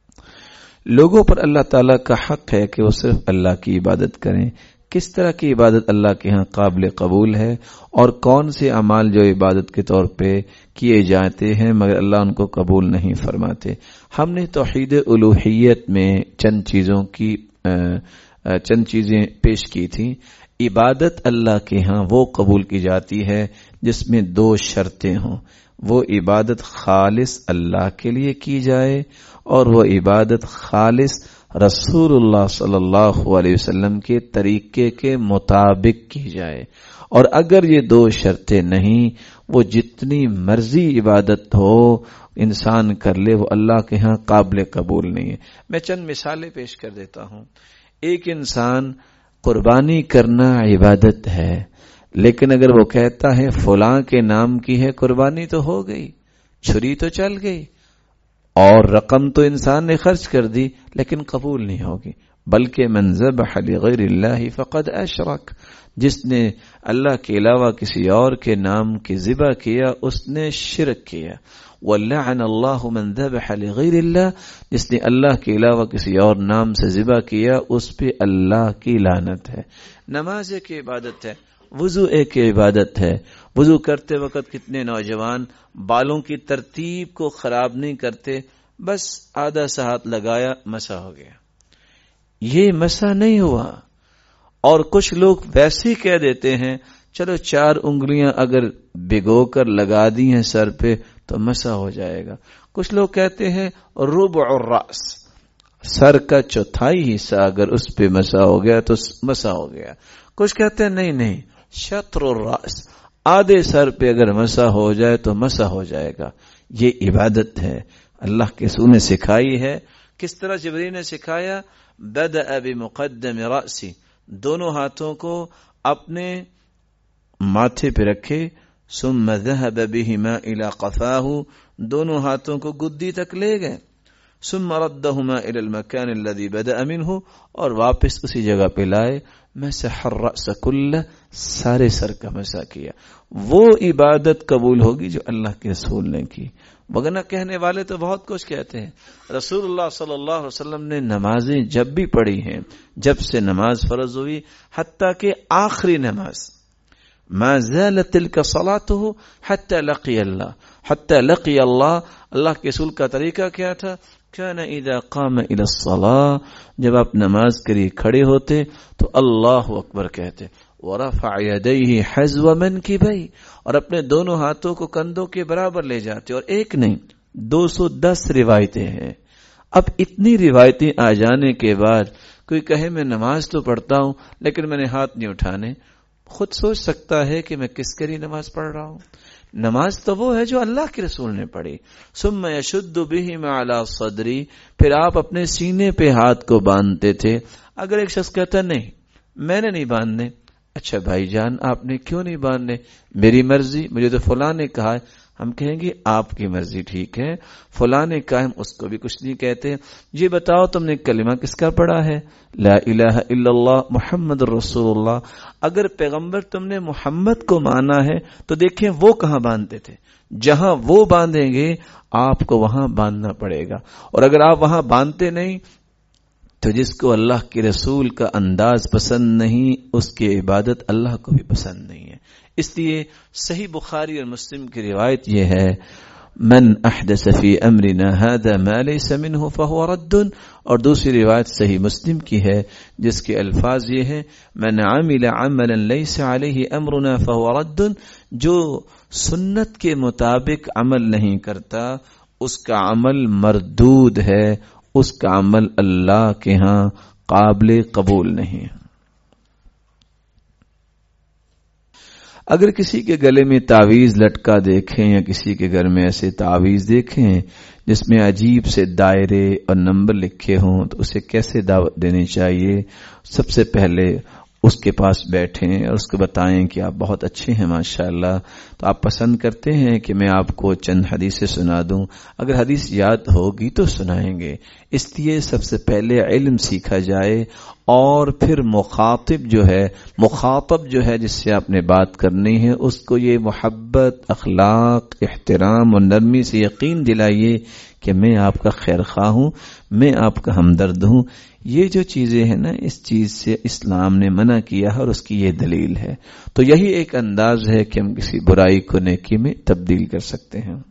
لوگوں پر اللہ تعالیٰ کا حق ہے کہ وہ صرف اللہ کی عبادت کریں. کس طرح کی عبادت اللہ کے ہاں قابل قبول ہے اور کون سے اعمال جو عبادت کے طور پہ کیے جاتے ہیں مگر اللہ ان کو قبول نہیں فرماتے. ہم نے توحید الوہیت میں چند چیزیں پیش کی تھیں. عبادت اللہ کے ہاں وہ قبول کی جاتی ہے جس میں 2 شرطیں ہوں. وہ عبادت خالص اللہ کے لیے کی جائے اور وہ عبادت خالص رسول اللہ صلی اللہ علیہ وسلم کے طریقے کے مطابق کی جائے. اور اگر یہ 2 شرطیں نہیں، وہ جتنی مرضی عبادت ہو انسان کر لے، وہ اللہ کے ہاں قابل قبول نہیں ہے. میں چند مثالیں پیش کر دیتا ہوں. ایک انسان قربانی کرنا عبادت ہے، لیکن اگر وہ کہتا ہے فلاں کے نام کی ہے قربانی تو ہو گئی، چھری تو چل گئی اور رقم تو انسان نے خرچ کر دی، لیکن قبول نہیں ہوگی. بلکہ من ذبح لغیر اللہ فقد اشرک، جس نے اللہ کے علاوہ کسی اور کے نام کی ذبح کیا اس نے شرک کیا. وَلَعَنَ اللَّهُ مَنْ ذَبَحَ لِغَيْرِ اللَّهِ، جس نے اللہ کے علاوہ کسی اور نام سے ذبح کیا اس پہ اللہ کی لعنت ہے. نماز ایک عبادت ہے، وضو ایک عبادت ہے. وضو کرتے وقت کتنے نوجوان بالوں کی ترتیب کو خراب نہیں کرتے، بس آدھا سا ہاتھ لگایا مسح ہو گیا. یہ مسح نہیں ہوا. اور کچھ لوگ ویسے ہی کہہ دیتے ہیں چلو 4 انگلیاں اگر بھگو کر لگا دی ہیں سر پہ تو مسح ہو جائے گا. کچھ لوگ کہتے ہیں ربع الراس، سر کا چوتھائی حصہ اگر اس پہ مسح ہو گیا تو مسح ہو گیا. کچھ کہتے ہیں نہیں شطر الراس، آدھے سر پہ اگر مسح ہو جائے تو مسح ہو جائے گا. یہ عبادت ہے، اللہ کے رسول نے سکھائی ہے. کس طرح جبرائیل نے سکھایا؟ بدأ بمقدم رأسی، دونوں ہاتھوں کو اپنے ماتھے پہ رکھے، ثم ذهب بهما الى قفاه، دونوں ہاتھوں کو گدی تک لے گئے، ثم ردهما الى المكان الذي بدأ منه، اور واپس اسی جگہ پہ لائے. مسح الرأس كله، سارے سر کا مسح کیا. وہ عبادت قبول ہوگی جو اللہ کے رسول نے کی. وگرنہ کہنے والے تو بہت کچھ کہتے ہیں. رسول اللہ صلی اللہ علیہ وسلم نے نمازیں جب بھی پڑھی ہیں، جب سے نماز فرض ہوئی حتیٰ کہ آخری نماز، ما زالت تلک صلاته حتى لقي اللہ، حتى لقي اللہ. اللہ کے رسول کا طریقہ کیا تھا؟ كان اذا قام الى الصلاة، جب آپ نماز کے لیے کھڑے ہوتے تو اللہ اکبر کہتے، ورفع يديه حذو منكبيه، اور اپنے دونوں ہاتھوں کو کندھوں کے برابر لے جاتے. اور ایک نہیں 210 روایتیں ہیں. اب اتنی روایتیں آ جانے کے بعد کوئی کہے میں نماز تو پڑھتا ہوں لیکن میں نے ہاتھ نہیں اٹھانے، خود سوچ سکتا ہے کہ میں کس کے لیے نماز پڑھ رہا ہوں. نماز تو وہ ہے جو اللہ کے رسول نے پڑھی. ثم يشد بهما على صدری، پھر آپ اپنے سینے پہ ہاتھ کو باندھتے تھے. اگر ایک شخص کہتا نہیں میں نے نہیں باندھنے، اچھا بھائی جان آپ نے کیوں نہیں باندھنے؟ میری مرضی، مجھے تو فلاں نے کہا ہے. ہم کہیں گے آپ کی مرضی ٹھیک ہے، فلاں نے کہا ہم اس کو بھی کچھ نہیں کہتے. یہ بتاؤ تم نے کلمہ کس کا پڑھا ہے؟ لا الہ الا اللہ محمد رسول اللہ. اگر پیغمبر تم نے محمد کو مانا ہے تو دیکھیں وہ کہاں باندھتے تھے. جہاں وہ باندھیں گے آپ کو وہاں باندھنا پڑے گا. اور اگر آپ وہاں باندھتے نہیں تو جس کو اللہ کے رسول کا انداز پسند نہیں اس کی عبادت اللہ کو بھی پسند نہیں ہے. اس لیے صحیح بخاری اور مسلم کی روایت یہ ہے، من احدث فی امرنا هذا ما ليس منه فهو رد. اور دوسری روایت صحیح مسلم کی ہے جس کے الفاظ یہ ہیں، من عمل عملا ليس عليه امرنا فهو رد. جو سنت کے مطابق عمل نہیں کرتا اس کا عمل مردود ہے، اس کا عمل اللہ کے ہاں قابل قبول نہیں. اگر کسی کے گلے میں تعویذ لٹکا دیکھیں یا کسی کے گھر میں ایسے تعویذ دیکھیں جس میں عجیب سے دائرے اور نمبر لکھے ہوں تو اسے کیسے دعوت دینی چاہیے؟ سب سے پہلے اس کے پاس بیٹھیں اور اس کو بتائیں کہ آپ بہت اچھے ہیں ماشاءاللہ، تو آپ پسند کرتے ہیں کہ میں آپ کو چند حدیثیں سنا دوں؟ اگر حدیث یاد ہوگی تو سنائیں گے. اس لیے سب سے پہلے علم سیکھا جائے اور پھر مخاطب جو ہے جس سے آپ نے بات کرنی ہے اس کو یہ محبت، اخلاق، احترام اور نرمی سے یقین دلائیے کہ میں آپ کا خیر خواہ ہوں، میں آپ کا ہمدرد ہوں. یہ جو چیزیں ہیں نا، اس چیز سے اسلام نے منع کیا ہے اور اس کی یہ دلیل ہے. تو یہی ایک انداز ہے کہ ہم کسی برائی کو نیکی میں تبدیل کر سکتے ہیں.